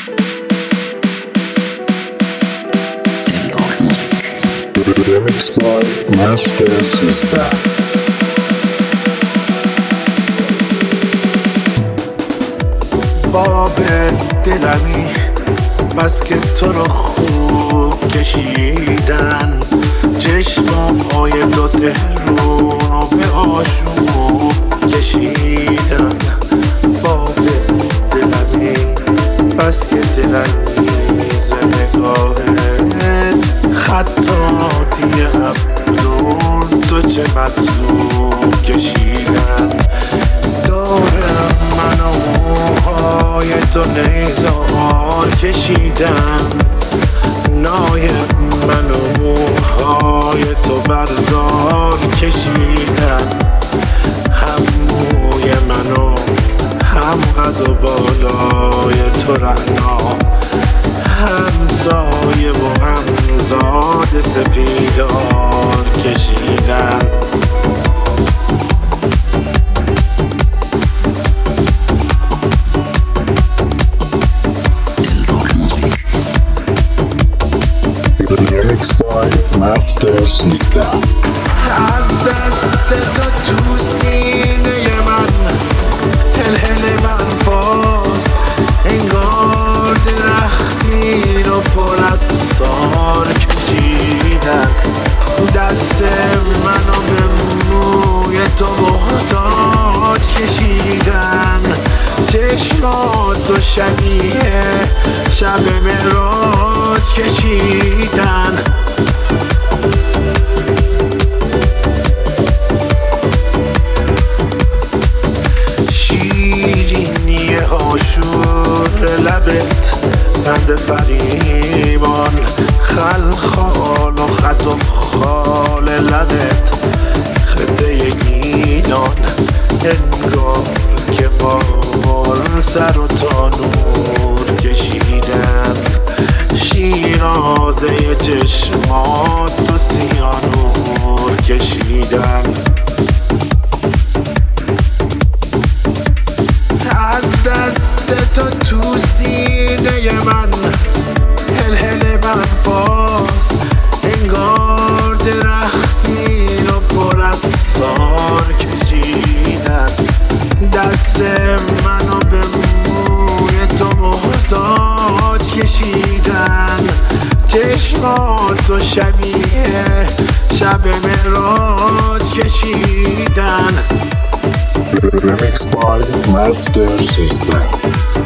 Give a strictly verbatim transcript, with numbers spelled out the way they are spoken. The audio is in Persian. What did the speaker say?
Remix by Master System. باب دلمی بس که تو رو خوب کشیدن، چشمام های دو تهرون رو به آشوب کشیدن. باب دلمی بس که دلنگیز نگاهت، خطاطی ابرون تو چه مطلوب کشیدن. دارم من و موهای تو نیزار کشیدن، نایم من و موهای تو بردار کشیدن. هم موی من و هم قد و بالای تو رعنا، هم سایه و هم زاد سپیدار کشیدن. Remix by Master System. از دست تو تو سینه من هلهله من باز، انگار درختی رو پر از سار کشیدن. دست منو به موی تو محتاج کشیدن. چشماتو شبیه شب معراج کشیدن. شیرینی آشور لبت بند فریبان، خلخال و خط و خال لبت خده گیلان. انگار که بار سر و تا نور کشیدن. شیرازه چشمات و سیانور کشیدن. از دست تو تو سینه من هلهله من باز، انگار درختی رو پر از سار کشیدن. دست منو به موی تو محتاج کشیدن. چشماتو شبیه شب معراج کشیدن. Remix by Master System.